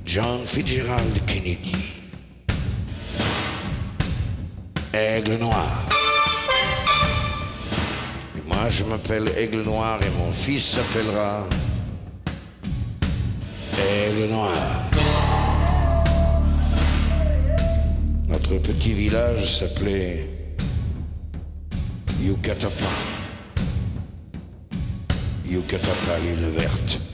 John Fitzgerald Kennedy. Aigle noir. Et moi je m'appelle Aigle noir et mon fils s'appellera Aigle noir. Notre petit village s'appelait Yucatapa. Yucatapa, l'île verte.